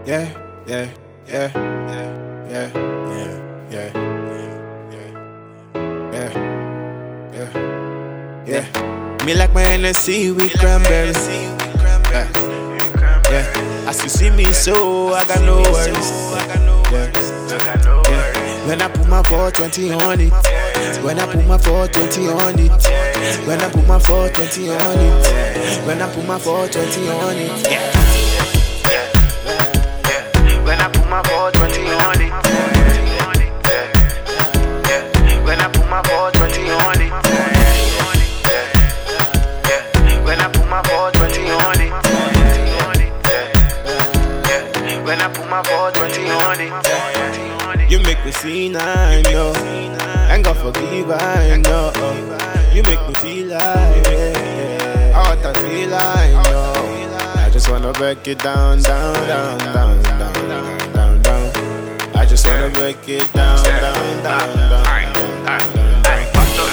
Yeah, yeah, yeah, yeah, yeah, yeah, yeah, yeah, yeah. Me like my NSC with cranberry. Yeah, yeah. As you see me, so I got no worries. Yeah, yeah. When I put my 420 on it. When I put my 420 on it. When I put my 420 on it. When I put my 420 on it. Yeah. When I put my 420 on it. When I put my 420 on it. When I put my 420 on it. When I put my 420 on it. You make me see, I know. And God forgive, I know. You make me feel like, yeah. What I feel like, know. I just wanna break it down, down, down, down, down, down, down, down. I just wanna break it down, down, down, down, down, down.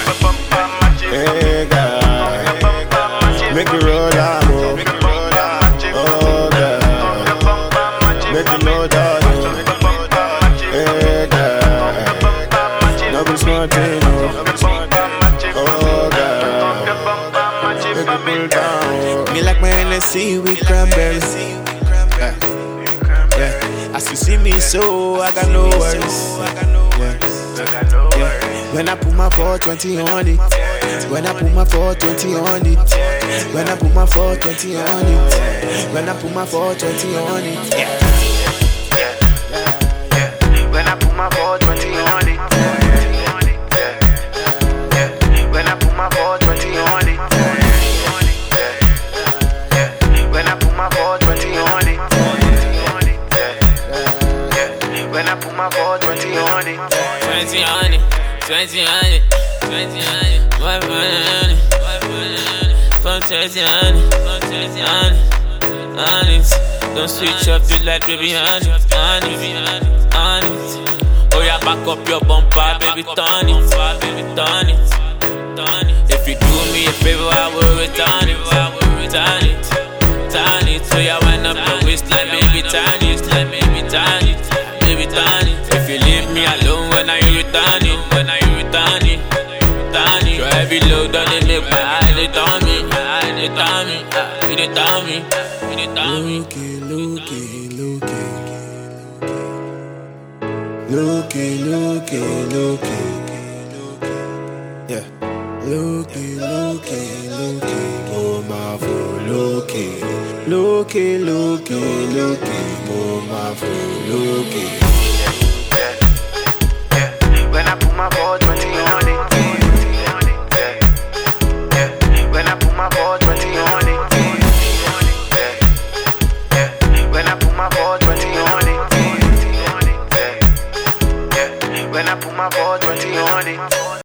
Hey, God, make it roll down, oh, God, make it roll down, hey, God, no be smart, oh, God, make it roll down. Me like my NSC with cranberry. Yeah, as you see me, so I got no worries. Yeah, yeah. When I put my 420 on it. When I put my 420 on it. When I put my 420 on it. When I put my 420 on it. Yeah, yeah. When I put my 420 on it. When I put my 420 on it. When I put my 420 on it. When I put my 420 on it. 20 on it, 20 on it, 20 on it. Why put on it? From 20 on it, from 20 on it, on it. Don't switch up the light, baby, on it, on it, on it. Oh yeah, back up your bumper, baby, turn it, baby, turn it, turn it. If you do me a favor, I will return it, I will return it, turn it. So yeah, wind up your waistline, baby, turn it, baby, turn it, baby, turn it. If you leave me alone when I return it, when I return it, return it. Your heavy load on it, make my eyes they turn me, they turn me, they turn me, they turn me. Looky, yeah. Looky, oh my fool, looky, oh my fool, looky.